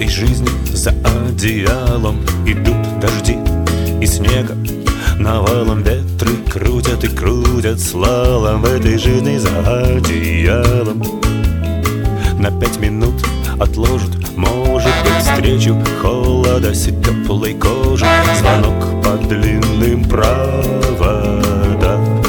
этой жизни за одеялом идут дожди и снега навалом, ветры крутят и крутят слалом. В этой жизни за одеялом на 5 минут отложат, может быть, встречу холода с теплой кожи, звонок по длинным проводам.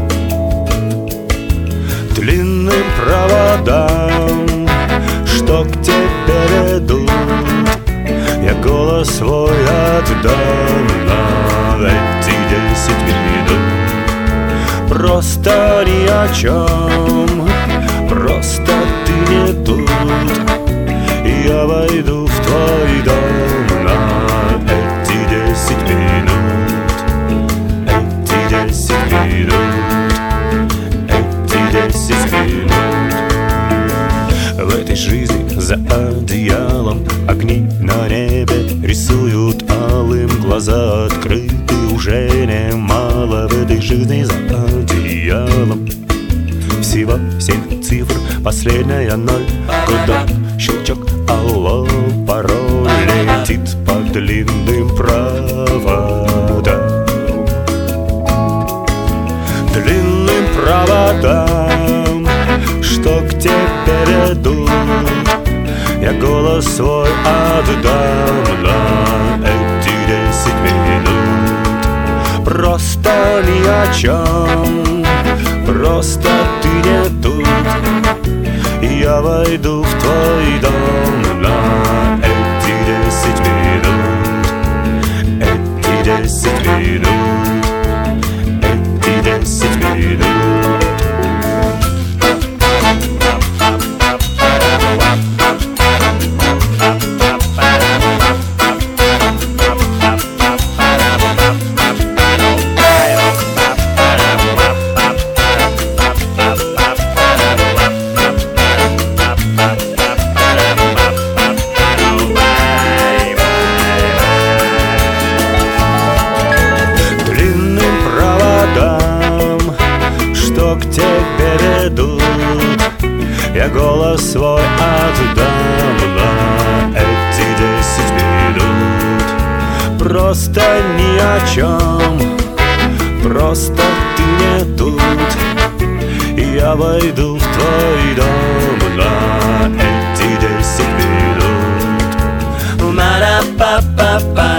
Длинным проводам, что к тебе ведут, я голос свой отдам на эти 10 минут. Просто ни о чем, просто ты не тут, и я войду в твой дом на эти 10 минут. Эти 10 минут, эти 10 минут. В этой жизни за одеялом огни на небе рисуют алым, глаза открыты уже немало. В этой жизни за одеялом всего 7 цифр, последняя 0, куда щелчок, алло, пароль летит по длинным проводам. Длинным проводам, что к тебе ведут, я голос свой отдам на эти 10 минут. Просто ни о чем, просто ты не тут, и я войду в твой дом на эти 10 минут. Эти 10 минут, эти 10 минут. К тебе ведут, я голос свой отдам на эти 10 минут. Просто ни о чем, просто ты не тут, и я войду в твой дом на эти 10 минут. Ма-ра-па-па-па.